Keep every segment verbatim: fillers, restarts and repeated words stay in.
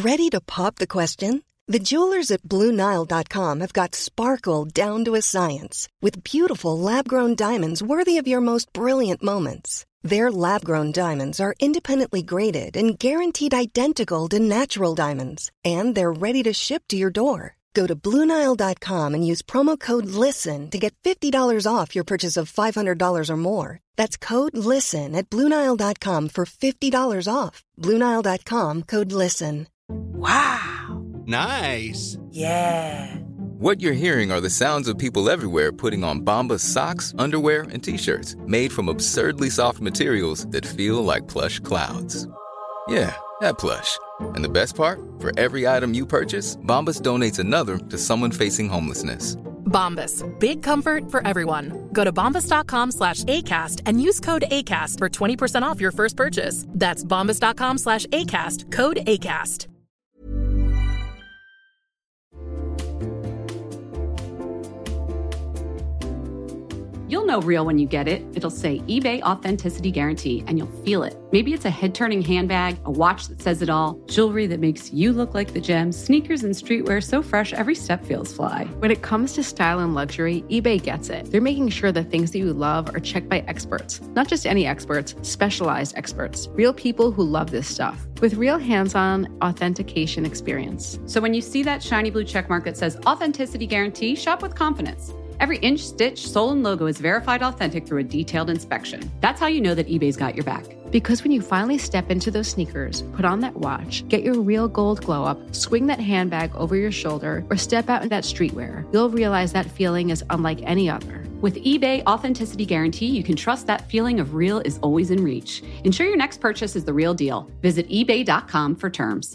Ready to pop the question? The jewelers at Blue Nile dot com have got sparkle down to a science with beautiful lab-grown diamonds worthy of your most brilliant moments. Their lab-grown diamonds are independently graded and guaranteed identical to natural diamonds, and they're ready to ship to your door. Go to Blue Nile dot com and use promo code LISTEN to get fifty dollars off your purchase of five hundred dollars or more. That's code LISTEN at Blue Nile dot com for fifty dollars off. Blue Nile dot com, code LISTEN. Wow. Nice. Yeah. What you're hearing are the sounds of people everywhere putting on Bombas socks, underwear, and T-shirts made from absurdly soft materials that feel like plush clouds. Yeah, that plush. And the best part? For every item you purchase, Bombas donates another to someone facing homelessness. Bombas. Big comfort for everyone. Go to bombas dot com slash ACAST and use code ACAST for twenty percent off your first purchase. That's bombas dot com slash ACAST. Code ACAST. You'll know real when you get it. It'll say eBay Authenticity Guarantee, and you'll feel it. Maybe it's a head-turning handbag, a watch that says it all, jewelry that makes you look like the gem, sneakers and streetwear so fresh every step feels fly. When it comes to style and luxury, eBay gets it. They're making sure the things that you love are checked by experts. Not just any experts, specialized experts. Real people who love this stuff. With real hands-on authentication experience. So when you see that shiny blue checkmark that says Authenticity Guarantee, shop with confidence. Every inch, stitch, sole, and logo is verified authentic through a detailed inspection. That's how you know that eBay's got your back. Because when you finally step into those sneakers, put on that watch, get your real gold glow up, swing that handbag over your shoulder, or step out in that streetwear, you'll realize that feeling is unlike any other. With eBay Authenticity Guarantee, you can trust that feeling of real is always in reach. Ensure your next purchase is the real deal. Visit ebay dot com for terms.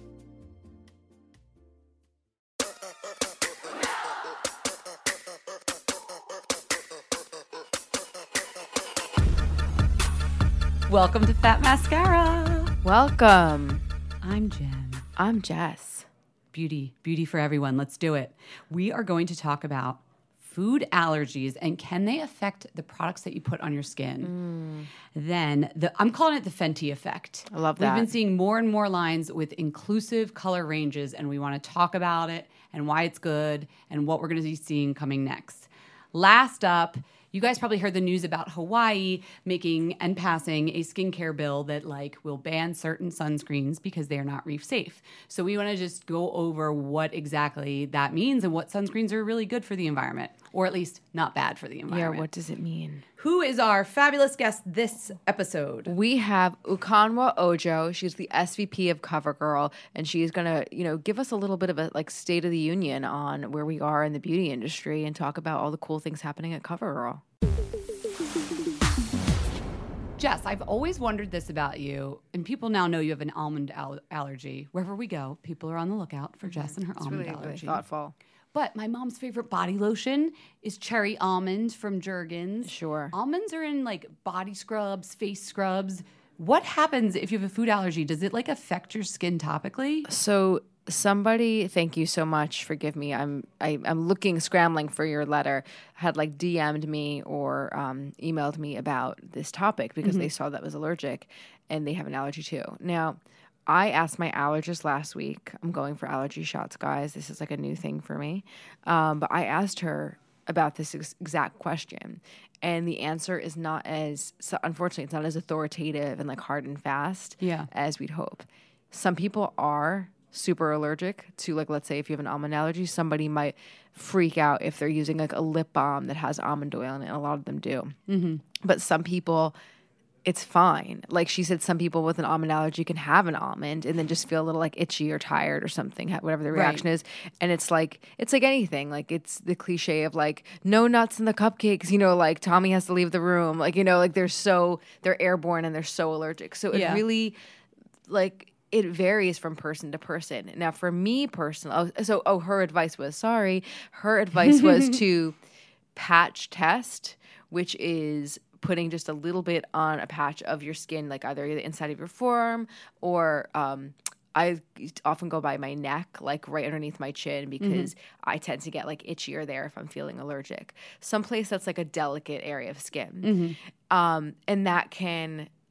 Welcome to Fat Mascara. Welcome. I'm Jen. I'm Jess. Beauty, beauty for everyone. Let's do it. We are going to talk about food allergies and can they affect the products that you put on your skin. Mm. Then the, I'm calling it the Fenty effect. I love that. We've been seeing more and more lines with inclusive color ranges, and we want to talk about it and why it's good and what we're going to be seeing coming next. Last up, you guys probably heard the news about Hawaii making and passing a skincare bill that like will ban certain sunscreens because they are not reef safe. So we want to just go over what exactly that means and what sunscreens are really good for the environment, or at least not bad for the environment. Yeah, what does it mean? Who is our fabulous guest this episode? We have Ukonwa Ojo. She's the S V P of CoverGirl, and she's going to, you know, give us a little bit of a like state of the union on where we are in the beauty industry and talk about all the cool things happening at CoverGirl. Jess, I've always wondered this about you, and people now know you have an almond al- allergy. Wherever we go, people are on the lookout for Jess and her it's almond really, allergy. Really thoughtful. But my mom's favorite body lotion is cherry almond from Jergens. Sure. Almonds are in like body scrubs, face scrubs. What happens if you have a food allergy? Does it like affect your skin topically? So somebody, thank you so much. Forgive me. I'm I, I'm looking, scrambling for your letter. Had like D M'd me or um, emailed me about this topic because mm-hmm. they saw that I was allergic, and they have an allergy too. Now, I asked my allergist last week. I'm going for allergy shots, guys. This is like a new thing for me. Um, but I asked her about this ex- exact question. And the answer is not as, so unfortunately, it's not as authoritative and like hard and fast yeah. as we'd hope. Some people are super allergic to, like, let's say if you have an almond allergy, somebody might freak out if they're using like a lip balm that has almond oil in it. And a lot of them do. Mm-hmm. But some people, it's fine. Like she said, some people with an almond allergy can have an almond and then just feel a little like itchy or tired or something, whatever the reaction right. is. And it's like, it's like anything. Like it's the cliche of like, no nuts in the cupcakes, you know, like Tommy has to leave the room. Like, you know, like they're so, they're airborne and they're so allergic. So it yeah. really like, it varies from person to person. Now for me personally, oh, so, oh, her advice was, sorry, her advice was to patch test, which is putting just a little bit on a patch of your skin, like either the inside of your forearm or um, I often go by my neck, like right underneath my chin, because mm-hmm. I tend to get like itchier there if I'm feeling allergic. Someplace that's like a delicate area of skin. Mm-hmm. Um, and that can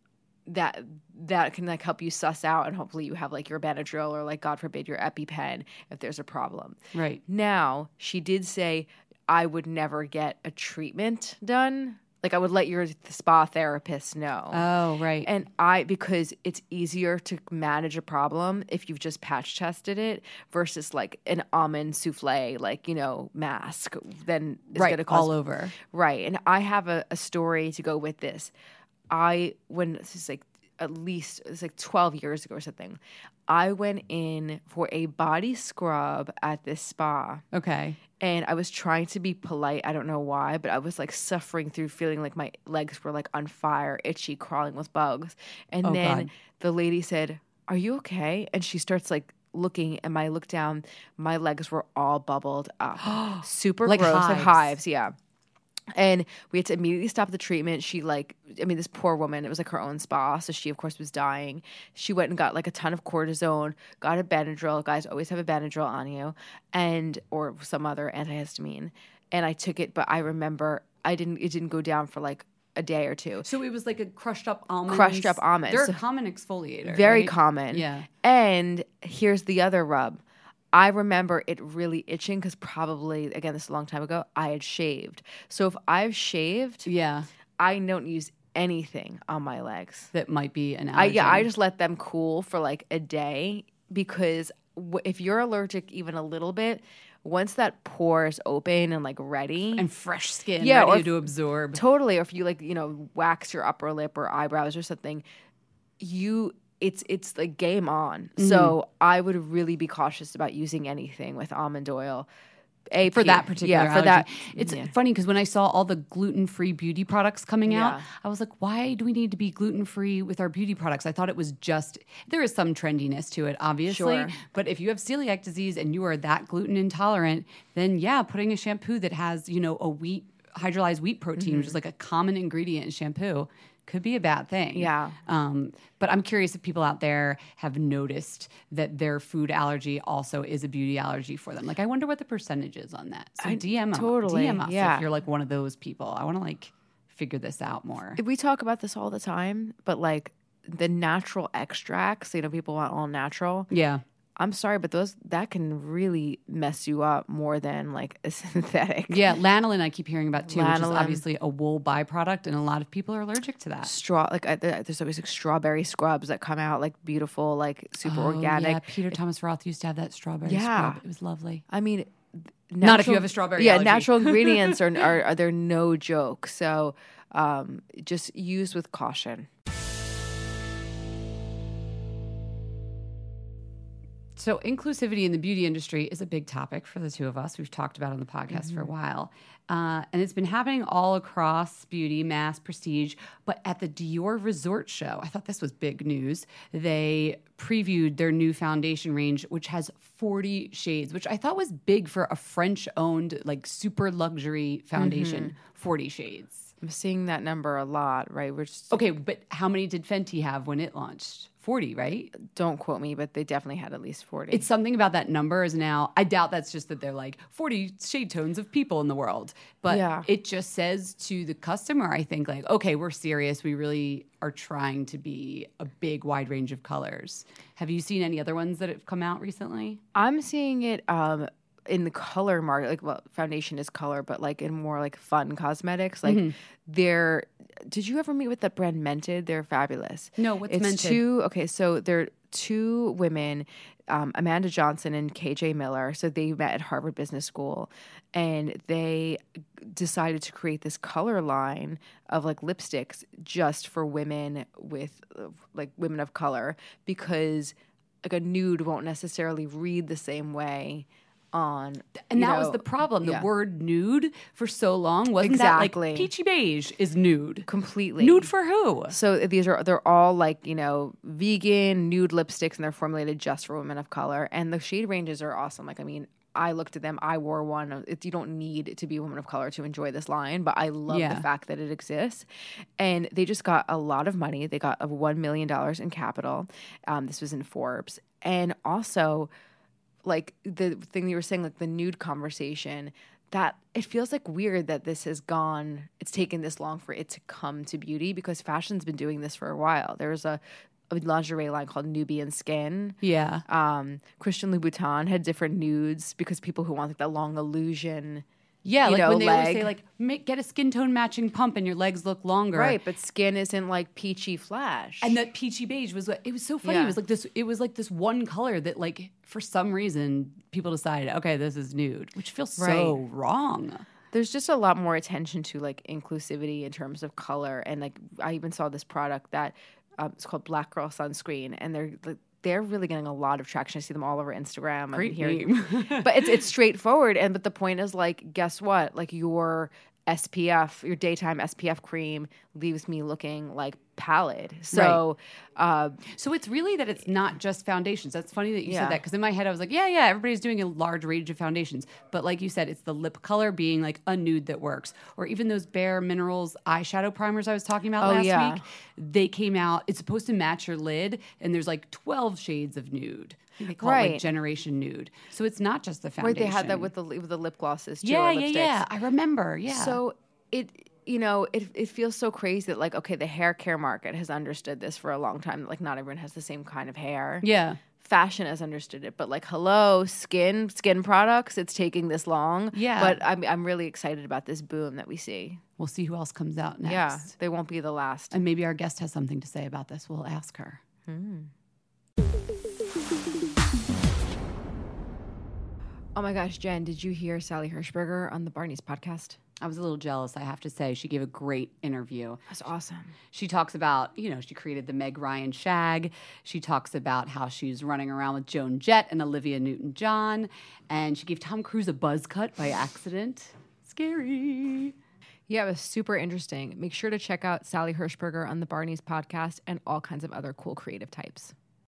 that that can like help you suss out, and hopefully you have like your Benadryl or like God forbid your EpiPen if there's a problem. Right. Now, she did say I would never get a treatment done. Like I would let your spa therapist know. Oh, right. And I, because it's easier to manage a problem if you've just patch tested it versus like an almond souffle, like, you know, mask, then it's right, going to cause all over. Right. And I have a, a story to go with this. I, when this is like at least, it's like twelve years ago or something, I went in for a body scrub at this spa. Okay. And I was trying to be polite. I don't know why, but I was like suffering through feeling like my legs were like on fire, itchy, crawling with bugs. And Oh, then God. the lady said, "Are you okay?" And she starts like looking, and I look down. My legs were all bubbled up. Super Like gross. Like hives. hives, yeah. And we had to immediately stop the treatment. She like, I mean, this poor woman, it was like her own spa. So she, of course, was dying. She went and got like a ton of cortisone, got a Benadryl. Guys always have a Benadryl on you, and or some other antihistamine. And I took it, but I remember I didn't, it didn't go down for like a day or two. So it was like a crushed up almond. Crushed up almonds. They're So- a common exfoliator. Very right? common. Yeah. And here's the other rub. I remember it really itching because probably, again, this is a long time ago, I had shaved. So if I've shaved, Yeah. I don't use anything on my legs. That might be an allergen. I yeah, I just let them cool for like a day because w- if you're allergic even a little bit, once that pore is open and like ready, and fresh skin Yeah, or ready if- to absorb. totally, or if you like, you know, wax your upper lip or eyebrows or something, you it's it's like game on. Mm-hmm. So I would really be cautious about using anything with almond oil. A For P- that particular yeah, for allergy. that. It's yeah. funny because when I saw all the gluten-free beauty products coming out, Yeah. I was like, why do we need to be gluten-free with our beauty products? I thought it was just, there is some trendiness to it, obviously. Sure. But if you have celiac disease and you are that gluten intolerant, then yeah, putting a shampoo that has, you know, a wheat, hydrolyzed wheat protein, Mm-hmm. which is like a common ingredient in shampoo, could be a bad thing. Yeah. Um, but I'm curious if people out there have noticed that their food allergy also is a beauty allergy for them. Like, I wonder what the percentage is on that. So I- D M, totally, D M us yeah. if you're like one of those people. I want to like figure this out more. We talk about this all the time, but like the natural extracts, you know, people want all natural. Yeah. I'm sorry, but those that can really mess you up more than like a synthetic. Yeah, lanolin I keep hearing about too, which is Lanolin. obviously a wool byproduct, and a lot of people are allergic to that. Straw like I, there's always like strawberry scrubs that come out like beautiful, like super Oh, organic. Yeah, Peter Thomas Roth used to have that strawberry Yeah. scrub. It was lovely. I mean, Not if you natural- have a strawberry Yeah, allergy. natural ingredients are, are are they're no joke. So um, just use with caution. So inclusivity in the beauty industry is a big topic for the two of us. We've talked about it on the podcast for a while. Uh, and it's been happening all across beauty, mass, prestige. But at the Dior Resort Show, I thought this was big news. They previewed their new foundation range, which has forty shades, which I thought was big for a French-owned, like super luxury foundation. forty shades. I'm seeing that number a lot, right? We're just Okay, but how many did Fenty have when it launched? forty, right? don't quote me, but they definitely had at least forty. It's something about that number is now, I doubt that's just that they're like forty shade tones of people in the world. But Yeah. it just says to the customer, I think, like, okay, we're serious. We really are trying to be a big, wide range of colors. Have you seen any other ones that have come out recently? I'm seeing it um, in the color market. Like, well, foundation is color, but like in more like fun cosmetics. Like, Mm-hmm. they're. Did you ever meet with that brand Mented? They're fabulous. No, what's it's Mented? Two. Okay, so they're two women, um, Amanda Johnson and K J Miller. So they met at Harvard Business School, and they decided to create this color line of like lipsticks just for women with uh, like women of color, because like a nude won't necessarily read the same way on And you that was know, the problem. The yeah. word nude for so long wasn't Exactly. that like peachy beige is nude. completely Nude for who? So these are they're all like, you know, vegan nude lipsticks, and they're formulated just for women of color. And the shade ranges are awesome. Like, I mean, I looked at them. I wore one. It's, you don't need to be a woman of color to enjoy this line, but I love Yeah. the fact that it exists. And they just got a lot of money. They got a one million dollars in capital. Um, this was in Forbes. And also, like the thing you were saying, like the nude conversation, that it feels like weird that this has gone, it's taken this long for it to come to beauty, because fashion's been doing this for a while. There was a, a lingerie line called Nubian Skin. Yeah. Um, Christian Louboutin had different nudes because people who want like that long illusion. Yeah, you like know, when they leg. always say like make, get a skin tone matching pump and your legs look longer. Right, but skin isn't like peachy flash. And that peachy beige was what it was so funny. Yeah. It was like this it was like this one color that like for some reason people decided, okay, this is nude, which feels so Right. wrong. There's just a lot more attention to like inclusivity in terms of color, and like I even saw this product that um, it's called Black Girl Sunscreen, and they're like, they're really getting a lot of traction. I see them all over Instagram. Great I'm hearing, name. but it's it's straightforward. And but the point is like, guess what? Like your S P F, your daytime S P F cream leaves me looking like pallid. So, uh, So it's really that it's not just foundations. That's funny that you Yeah. said that, because in my head I was like, yeah, yeah, everybody's doing a large range of foundations. But like you said, it's the lip color being like a nude that works. Or even those Bare Minerals eyeshadow primers I was talking about Oh, last yeah. week. They came out, it's supposed to match your lid, and there's like twelve shades of nude. I think they call it Right. like Generation Nude. So it's not just the right, foundation. they had that with the with the lip glosses too. Yeah, or yeah, lipsticks. yeah. I remember. Yeah. So it, you know, it it feels so crazy that like, okay, the hair care market has understood this for a long time. Like, not everyone has the same kind of hair. yeah. Fashion has understood it, but like, hello, skin skin products, it's taking this long. Yeah. But I'm I'm really excited about this boom that we see. We'll see who else comes out next. Yeah, they won't be the last. And maybe our guest has something to say about this. We'll ask her. Oh my gosh, Jen, did you hear Sally Hirschberger on the Barney's podcast? I was a little jealous, I have to say. She gave a great interview. That's awesome. She talks about, you know, she created the Meg Ryan shag. She talks about how she's running around with Joan Jett and Olivia Newton-John. And she gave Tom Cruise a buzz cut by accident. Scary. Yeah, it was super interesting. Make sure to check out Sally Hirschberger on the Barney's podcast and all kinds of other cool creative types.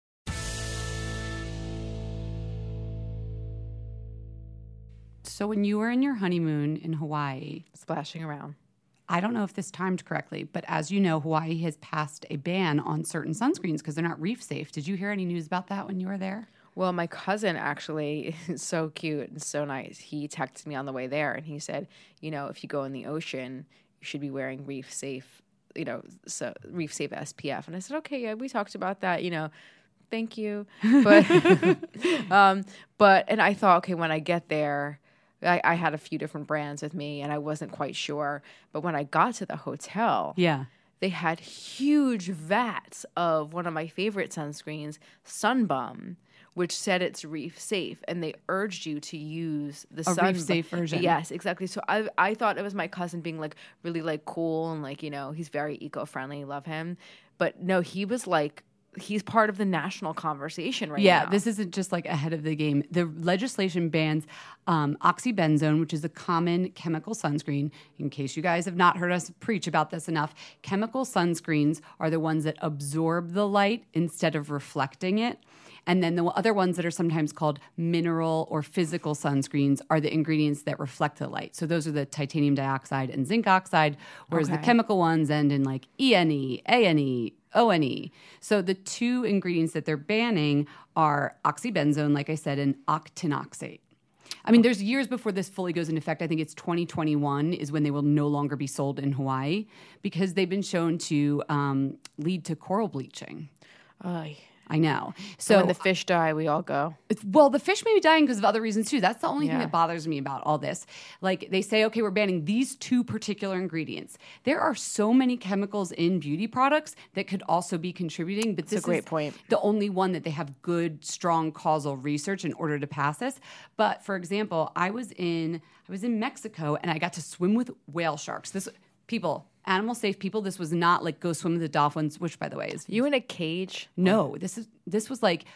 So when you were in your honeymoon in Hawaii, Splashing around. I don't know if this timed correctly, but as you know, Hawaii has passed a ban on certain sunscreens because they're not reef safe. Did you hear any news about that when you were there? Well, my cousin actually is so cute and so nice. He texted me on the way there and he said, you know, if you go in the ocean, you should be wearing reef safe, you know, so reef safe S P F. And I said, okay, yeah, we talked about that, you know, thank you. But, um, but, and I thought, okay, when I get there, I, I had a few different brands with me and I wasn't quite sure. But when I got to the hotel, Yeah. they had huge vats of one of my favorite sunscreens, Sunbum, which said it's reef safe, and they urged you to use the A sun reef-safe version. Yes, exactly. So I I thought it was my cousin being like really like cool and like, you know, he's very eco-friendly, love him. But no, he was like, he's part of the national conversation right Yeah, now. this isn't just like ahead of the game. The legislation bans um, oxybenzone, which is a common chemical sunscreen. In case you guys have not heard us preach about this enough, chemical sunscreens are the ones that absorb the light instead of reflecting it. And then the other ones that are sometimes called mineral or physical sunscreens are the ingredients that reflect the light. So those are the titanium dioxide and zinc oxide, whereas the Okay. chemical ones end in like E N E, A N E, O N E. So the two ingredients that they're banning are oxybenzone, like I said, and octinoxate. I mean, there's years before this fully goes into effect. I think it's twenty twenty-one is when they will no longer be sold in Hawaii because they've been shown to um, lead to coral bleaching. Ay. I know. So So when the fish die, we all go. it's- well, the fish may be dying because of other reasons too. That's the only thing Yeah. that bothers me about all this. Like they say, okay, we're banning these two particular ingredients. There are so many chemicals in beauty products that could also be contributing, but this a great is point. the only one that they have good, strong causal research in order to pass this. But for example, I was in I was in Mexico and I got to swim with whale sharks. This people. Animal safe people. This was not like go swim with the dolphins, which by the way is You in a cage? no, this is this was like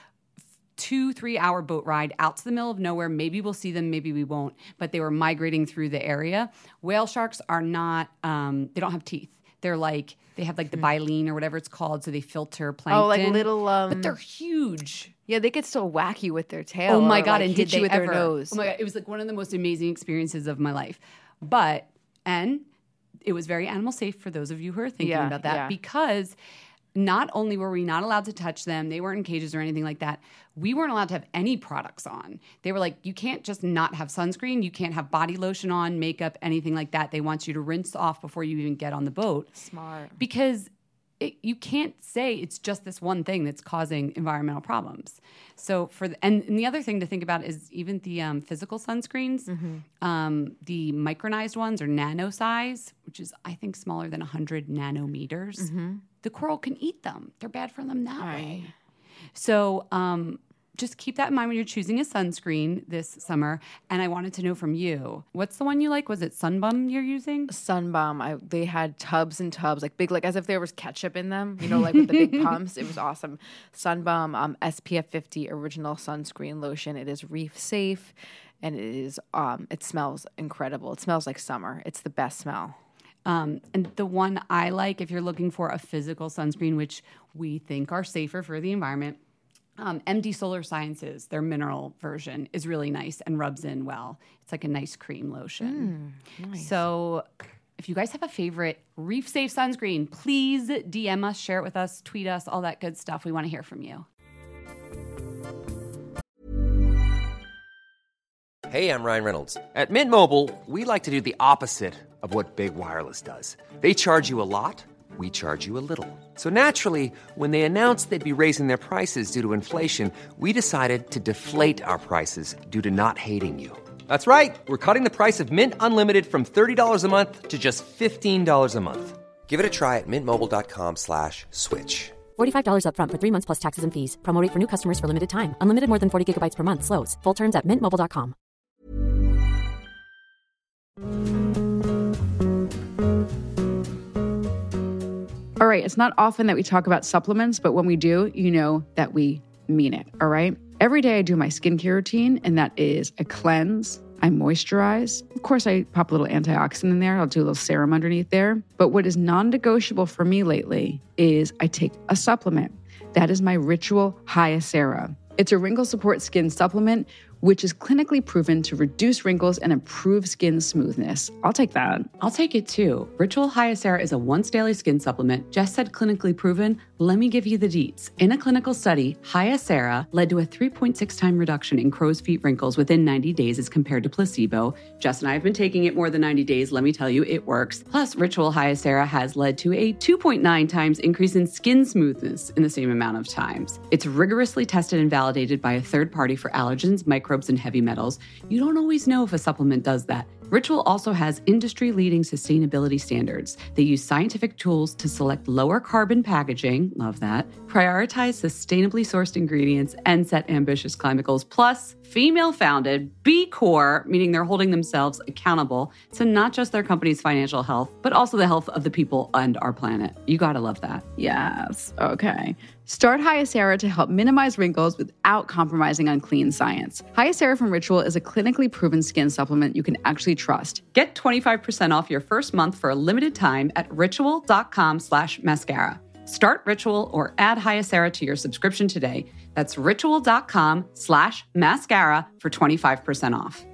two, three hour boat ride out to the middle of nowhere. Maybe we'll see them, maybe we won't. But they were migrating through the area. Whale sharks are not. Um, they don't have teeth. They're like they have like the baleen or whatever it's called, so they filter plankton. Oh, like little, um, but they're huge. Yeah, they could still whack you with their tail. Oh my or, god! like, and hit did you they with ever? their nose? Oh my god! It was like one of the most amazing experiences of my life. But and it was very animal safe for those of you who are thinking Yeah, about that yeah. because not only were we not allowed to touch them, they weren't in cages or anything like that, we weren't allowed to have any products on. They were like, you can't just not have sunscreen. You can't have body lotion on, makeup, anything like that. They want you to rinse off before you even get on the boat. Smart. Because it, you can't say it's just this one thing that's causing environmental problems. So for the, and, and the other thing to think about is even the um, physical sunscreens, mm-hmm. um, the micronized ones are nano size, which is I think smaller than one hundred nanometers. Mm-hmm. The coral can eat them. They're bad for them that right. way. So um, just keep that in mind when you're choosing a sunscreen this summer. And I wanted to know from you, what's the one you like? Was it Sunbum you're using? Sunbum. I, they had tubs and tubs, like big, like as if there was ketchup in them, you know, like with the big pumps. It was awesome. Sunbum um, S P F fifty original sunscreen lotion. It is reef safe, and it is um, it smells incredible. It smells like summer. It's the best smell. Um, and the one I like, if you're looking for a physical sunscreen, which we think are safer for the environment, um, M D Solar Sciences, their mineral version, is really nice and rubs in well. It's like a nice cream lotion. Mm, nice. So if you guys have a favorite reef safe sunscreen, please D M us, share it with us, tweet us, all that good stuff. We want to hear from you. Hey, I'm Ryan Reynolds. At Mint Mobile, we like to do the opposite of what Big Wireless does. They charge you a lot, we charge you a little. So naturally, when they announced they'd be raising their prices due to inflation, we decided to deflate our prices due to not hating you. That's right. We're cutting the price of Mint Unlimited from thirty dollars a month to just fifteen dollars a month. Give it a try at mintmobile.com slash switch. forty-five dollars up front for three months plus taxes and fees. Promo rate for new customers for limited time. Unlimited more than forty gigabytes per month. Slows full terms at mint mobile dot com. All right, it's not often that we talk about supplements, but when we do, you know that we mean it, all right? Every day I do my skincare routine, and that is I cleanse, I moisturize. Of course, I pop a little antioxidant in there. I'll do a little serum underneath there. But what is non-negotiable for me lately is I take a supplement. That is my Ritual Hyacera. It's a wrinkle support skin supplement, which is clinically proven to reduce wrinkles and improve skin smoothness. I'll take that. I'll take it too. Ritual Hyacera is a once daily skin supplement. Jess said clinically proven. Let me give you the deets. In a clinical study, Hyacera led to a three point six time reduction in crow's feet wrinkles within ninety days as compared to placebo. Jess and I have been taking it more than ninety days. Let me tell you, it works. Plus, Ritual Hyacera has led to a two point nine times increase in skin smoothness in the same amount of times. It's rigorously tested and validated by a third party for allergens, microbes, and heavy metals. You don't always know if a supplement does that. Ritual also has industry-leading sustainability standards. They use scientific tools to select lower carbon packaging, love that, prioritize sustainably sourced ingredients, and set ambitious climate goals. Plus, female-founded, B Corp, meaning they're holding themselves accountable to not just their company's financial health, but also the health of the people and our planet. You gotta love that. Yes, okay. Start Hyacera to help minimize wrinkles without compromising on clean science. Hyacera from Ritual is a clinically proven skin supplement you can actually trust. Get twenty-five percent off your first month for a limited time at ritual.com slash mascara. Start Ritual or add Hyacera to your subscription today. That's ritual.com slash mascara for twenty-five percent off.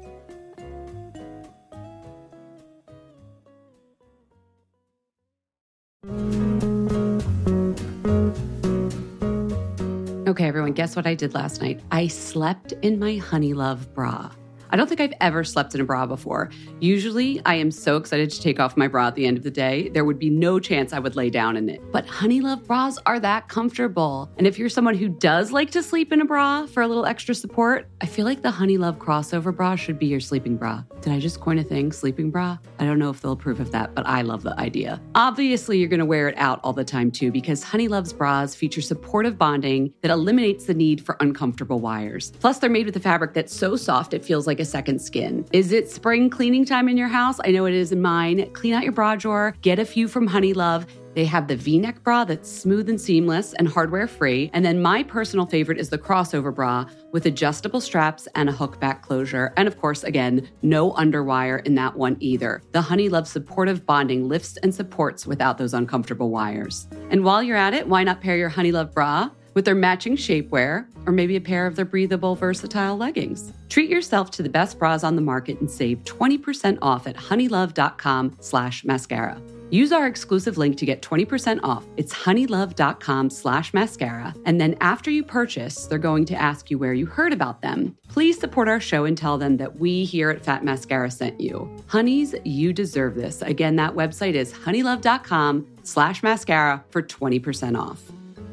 Okay, everyone, guess what I did last night? I slept in my Honeylove bra. I don't think I've ever slept in a bra before. Usually, I am so excited to take off my bra at the end of the day, there would be no chance I would lay down in it. But Honeylove bras are that comfortable. And if you're someone who does like to sleep in a bra for a little extra support, I feel like the Honeylove crossover bra should be your sleeping bra. Did I just coin a thing, sleeping bra? I don't know if they'll approve of that, but I love the idea. Obviously, you're gonna wear it out all the time too, because Honeylove's bras feature supportive bonding that eliminates the need for uncomfortable wires. Plus, they're made with a fabric that's so soft it feels like a second skin. Is it spring cleaning time in your house? I know it is in mine. Clean out your bra drawer, get a few from Honeylove. They have the V-neck bra that's smooth and seamless and hardware-free. And then my personal favorite is the crossover bra with adjustable straps and a hook back closure. And of course, again, no underwire in that one either. The Honeylove supportive bonding lifts and supports without those uncomfortable wires. And while you're at it, why not pair your Honeylove bra with their matching shapewear, or maybe a pair of their breathable, versatile leggings? Treat yourself to the best bras on the market and save twenty percent off at honeylove.com slash mascara. Use our exclusive link to get twenty percent off. It's honeylove.com slash mascara. And then after you purchase, they're going to ask you where you heard about them. Please support our show and tell them that we here at Fat Mascara sent you. Honeys, you deserve this. Again, that website is honeylove.com slash mascara for twenty percent off.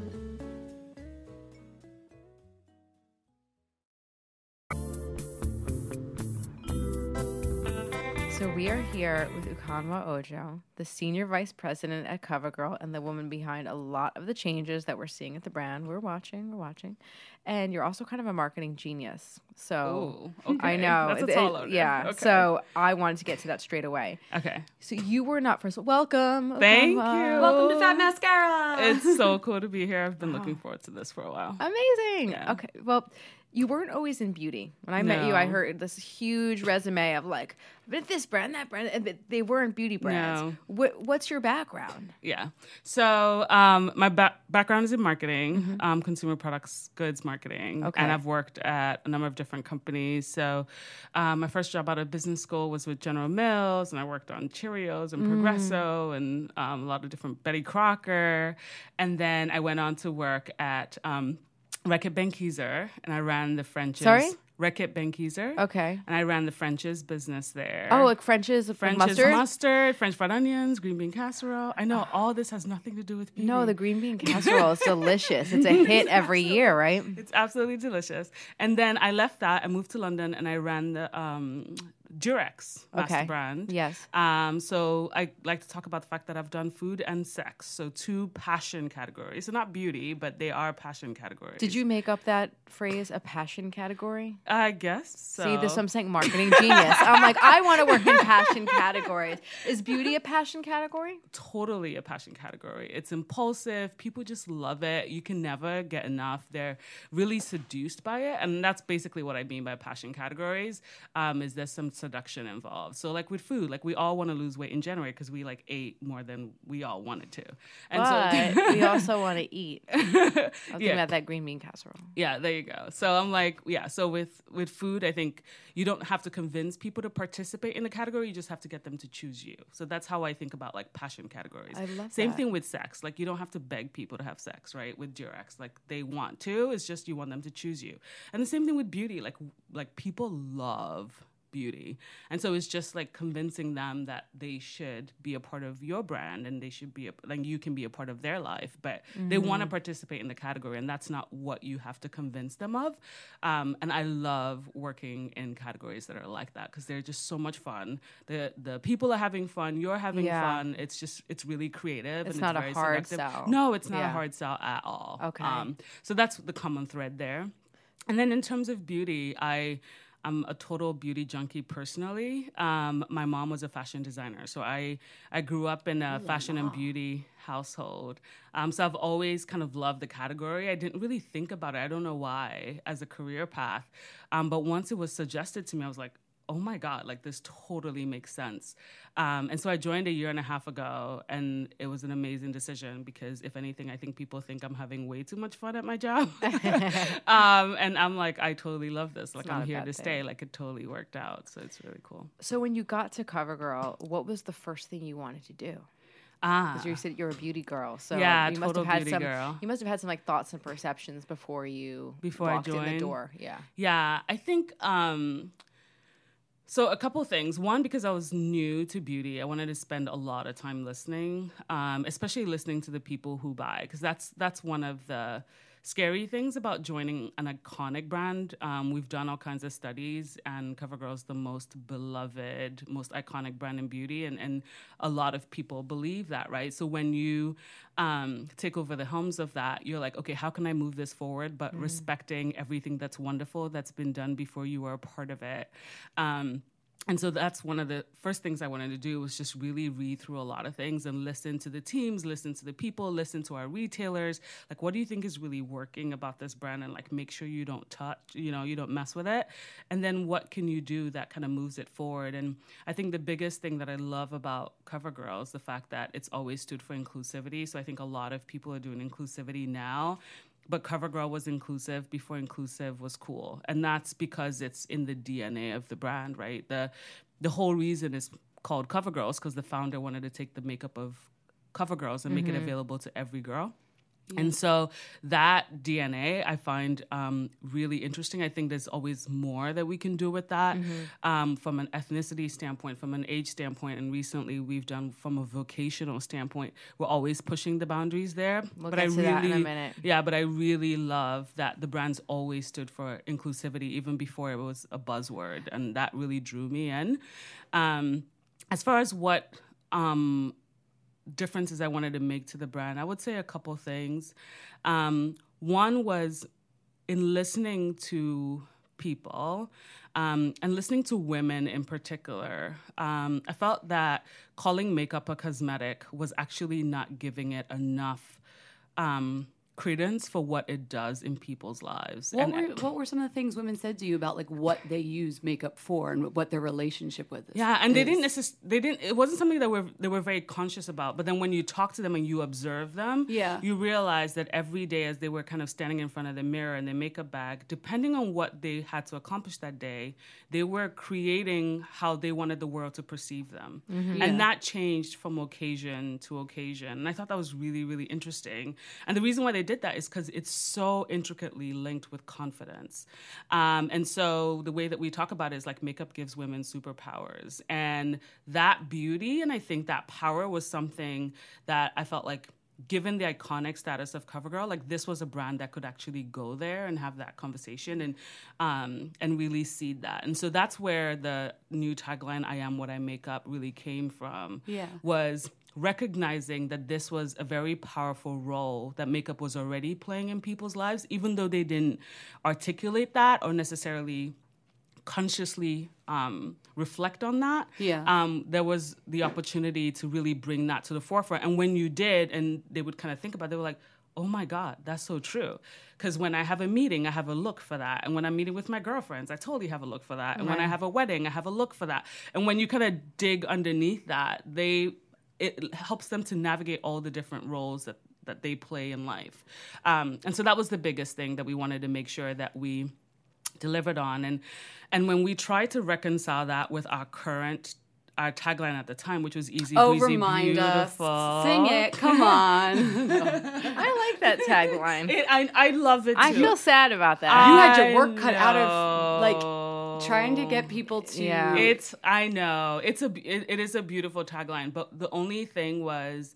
So we are here with Ukanwa Ojo, the Senior Vice President at CoverGirl and the woman behind a lot of the changes that we're seeing at the brand. We're watching, we're watching. And you're also kind of a marketing genius. So Ooh, okay. I know. That's a tall order. Yeah. Okay. So I wanted to get to that straight away. Okay. So you were not first. Welcome. Thank Ukanwa. you. Welcome to Fat Mascara. It's so cool to be here. I've been looking forward to this for a while. Amazing. Yeah. Okay. Well, you weren't always in beauty. When I met you, I No. heard this huge resume of like, I've been at this brand, that brand, and they weren't beauty brands. No. What, what's your background? Yeah. So um, my ba- background is in marketing, Mm-hmm. um, consumer products, goods marketing. Okay. And I've worked at a number of different companies. So um, my first job out of business school was with General Mills, and I worked on Cheerios and Progresso and um, a lot of different Betty Crocker. And then I went on to work at um, Reckitt Benckiser, and I ran the French's. Sorry? Reckitt Benckiser. Okay. And I ran the French's business there. Oh, like French's, French's mustard? mustard, French fried onions, green bean casserole. I know all this has nothing to do with beauty. No, the green bean casserole is delicious. It's a hit every year, right? It's absolutely delicious. And then I left that and moved to London, and I ran the um, Durex master Okay. brand. Yes. Um, so I like to talk about the fact that I've done food and sex, so two passion categories. So not beauty, but they are passion categories. Did you make up that phrase, a passion category? I guess so. See, this I'm saying marketing genius. I'm like, I want to work in passion categories. Is beauty a passion category? Totally a passion category. It's impulsive. People just love it. You can never get enough. They're really seduced by it. And that's basically what I mean by passion categories, um, is there's some seduction involved. So like with food, like we all want to lose weight in January because we like ate more than we all wanted to. And But so we also want to eat. I was thinking Yeah. about that green bean casserole. Yeah, there you go. So I'm like, yeah, so with, with food, I think you don't have to convince people to participate in the category. You just have to get them to choose you. So that's how I think about like passion categories. I love Same that. thing with sex. Like you don't have to beg people to have sex, right? With Durex, like they want to. It's just you want them to choose you. And the same thing with beauty. Like like people love beauty. And so it's just like convincing them that they should be a part of your brand and they should be, a, like you can be a part of their life, but mm-hmm. they want to participate in the category, and that's not what you have to convince them of. Um, and I love working in categories that are like that because they're just so much fun. The the people are having fun, you're having Yeah. fun. It's just, it's really creative. It's and not it's a very hard seductive. sell. No, it's not Yeah. a hard sell at all. Okay. Um, so that's the common thread there. And then in terms of beauty, I... I'm a total beauty junkie personally. Um, my mom was a fashion designer, so I, I grew up in a fashion and beauty household. Um, so I've always kind of loved the category. I didn't really think about it. I don't know why as a career path. Um, but once it was suggested to me, I was like, oh my God, like this totally makes sense. Um, and so I joined a year and a half ago, and it was an amazing decision because if anything, I think people think I'm having way too much fun at my job. um, and I'm like, I totally love this. Like not I'm a here bad to thing. stay. Like it totally worked out. So it's really cool. So when you got to CoverGirl, what was the first thing you wanted to do? Ah, Because you said you're a beauty girl, so Yeah, you must total have had beauty some. girl. You must have had some like thoughts and perceptions before you Before I walked in the joined? door. Yeah. Yeah, I think um, so. A couple things. One, because I was new to beauty, I wanted to spend a lot of time listening, um, especially listening to the people who buy, because that's that's one of the scary things about joining an iconic brand. Um, we've done all kinds of studies, and CoverGirl is the most beloved, most iconic brand in beauty, and, and a lot of people believe that, right? So when you um, take over the helms of that, you're like, okay, how can I move this forward, but mm. respecting everything that's wonderful that's been done before you are a part of it. Um, And so that's one of the first things I wanted to do was just really read through a lot of things and listen to the teams, listen to the people, listen to our retailers. Like, what do you think is really working about this brand? And like, make sure you don't touch, you know, you don't mess with it. And then what can you do that kind of moves it forward? And I think the biggest thing that I love about CoverGirl is the fact that it's always stood for inclusivity. So I think a lot of people are doing inclusivity now. But CoverGirl was inclusive before inclusive was cool. And that's because it's in the D N A of the brand, right? The the whole reason is called CoverGirls because the founder wanted to take the makeup of CoverGirls and make Mm-hmm. it available to every girl. And so that D N A I find um, really interesting. I think there's always more that we can do with that Mm-hmm. um, from an ethnicity standpoint, from an age standpoint. And recently we've done from a vocational standpoint. We're always pushing the boundaries there. We'll but get I to really, that in a minute. Yeah, but I really love that the brand's always stood for inclusivity, even before it was a buzzword. And that really drew me in. Um, as far as what... Um, differences I wanted to make to the brand, I would say a couple things. Um, one was in listening to people um, and listening to women in particular. Um, I felt that calling makeup a cosmetic was actually not giving it enough um, credence for what it does in people's lives. What And were what were some of the things women said to you about like what they use makeup for and what their relationship with it? Yeah, and they is? didn't necessarily, they didn't, it wasn't something that we're, they were very conscious about. But then when you talk to them and you observe them, Yeah. you realize that every day as they were kind of standing in front of the mirror in their makeup bag, depending on what they had to accomplish that day, they were creating how they wanted the world to perceive them. Yeah. And that changed from occasion to occasion. And I thought that was really, really interesting. And the reason why they did that is because it's so intricately linked with confidence. Um, and so the way that we talk about it is like makeup gives women superpowers. And that beauty and I think that power was something that I felt like, given the iconic status of CoverGirl, like this was a brand that could actually go there and have that conversation and um, and really seed that. And so that's where the new tagline, I am what I make up, really came from. Yeah. Was recognizing that this was a very powerful role that makeup was already playing in people's lives, even though they didn't articulate that or necessarily consciously um, reflect on that. Yeah. Um, there was the opportunity to really bring that to the forefront. And when you did, and they would kind of think about it, they were like, oh my God, that's so true. Because when I have a meeting, I have a look for that. And when I'm meeting with my girlfriends, I totally have a look for that. And when I have a wedding, I have a look for that. And when you kind of dig underneath that, they it helps them to navigate all the different roles that, that they play in life. Um, and so that was the biggest thing that we wanted to make sure that we delivered on. And and when we tried to reconcile that with our current our tagline at the time, which was easy, Oh, breezy, remind beautiful. us. Sing it. Come on. I like that tagline. It, I, I love it too. I feel sad about that. You had your I work cut out of like know. trying to get people to Yeah. It's I know it's a it, it is a beautiful tagline, but the only thing was,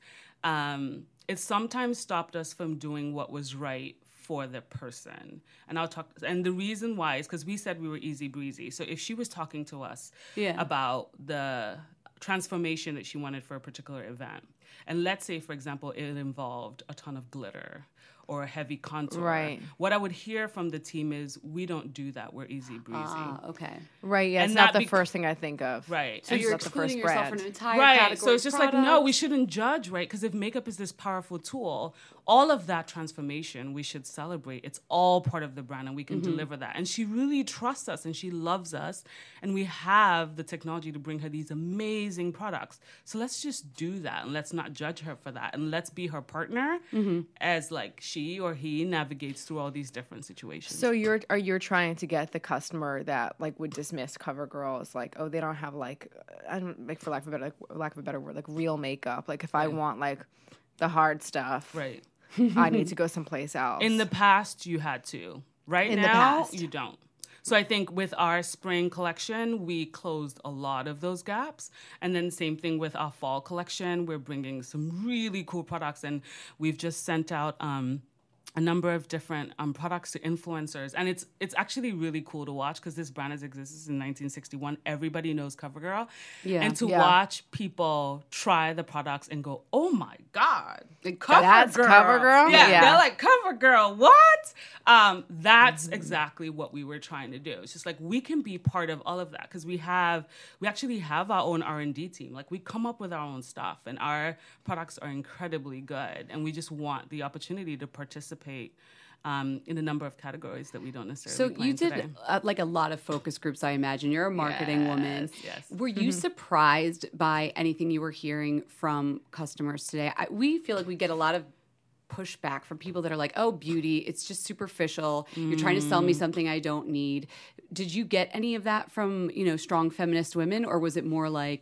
um, it sometimes stopped us from doing what was right for the person. And I'll talk. And the reason why is because we said we were easy breezy. So if she was talking to us Yeah. about the transformation that she wanted for a particular event, and let's say, for example, it involved a ton of glitter or a heavy contour. Right. What I would hear from the team is, we don't do that. We're easy breezy. Ah, okay. Right, yeah, it's And not that the bec- first thing I think of. Right. So And you're not the first excluding yourself brand. from an entire right. category. So it's of just like, no, products. we shouldn't judge, right? Because if makeup is this powerful tool, all of that transformation we should celebrate. It's all part of the brand and we can Mm-hmm. deliver that. And she really trusts us and she loves us. And we have the technology to bring her these amazing products. So let's just do that and let's not judge her for that. And let's be her partner Mm-hmm. as like she or he navigates through all these different situations. So you're are you trying to get the customer that like would dismiss CoverGirl as like, oh, they don't have like I don't like for lack of a better like lack of a better word like real makeup. Like if I want like the hard stuff, right. I need to go someplace else. In the past, you had to. Right In the now, past. you don't. So I think with our spring collection, we closed a lot of those gaps. And then same thing with our fall collection. We're bringing some really cool products. And we've just sent out um, a number of different um, products to influencers. And it's it's actually really cool to watch because this brand has existed since nineteen sixty-one. Everybody knows CoverGirl. Yeah. And to Yeah. watch people try the products and go, oh my God, That's CoverGirl. CoverGirl? Yeah, Yeah. they're like, CoverGirl, what? Um, that's exactly what we were trying to do. It's just like, we can be part of all of that because we have, we actually have our own R and D team. Like we come up with our own stuff and our products are incredibly good. And we just want the opportunity to participate um, in a number of categories that we don't necessarily So play you in did today. uh, like a lot of focus groups, I imagine. You're a marketing woman. yes. Were you surprised by anything you were hearing from customers today? I, we feel like we get a lot of pushback from people that are like, oh, beauty, it's just superficial. You're trying to sell me something I don't need. Did you get any of that from, you know, strong feminist women, or was it more like,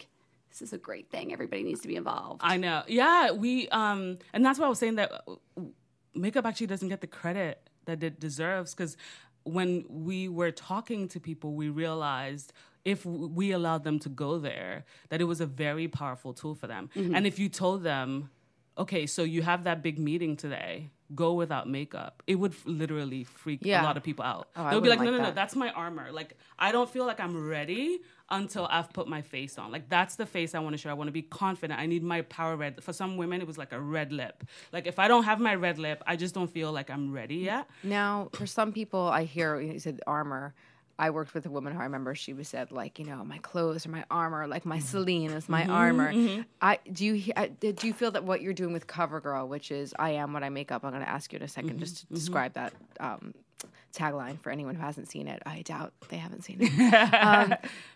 this is a great thing. Everybody needs to be involved. I know. Yeah, we um and that's why I was saying that makeup actually doesn't get the credit that it deserves, because when we were talking to people, we realized if we allowed them to go there, that it was a very powerful tool for them. Mm-hmm. And if you told them, okay, so you have that big meeting today, go without makeup, it would f- literally freak Yeah. a lot of people out. Oh, They'll be like, no, like no, no, that. that's my armor. Like, I don't feel like I'm ready until I've put my face on. Like, that's the face I want to show. I want to be confident. I need my power red. For some women, it was like a red lip. Like, if I don't have my red lip, I just don't feel like I'm ready yet. Now, for some people, I hear you said armor. I worked with a woman who I remember she was said like, you know, my clothes are my armor, like my Celine is my Mm-hmm, armor. mm-hmm. I do you he- I- do you feel that what you're doing with CoverGirl, which is I am what I make up. I'm going to ask you in a 2nd Mm-hmm, just to describe that um, tagline for anyone who hasn't seen it. I doubt they haven't seen it. um,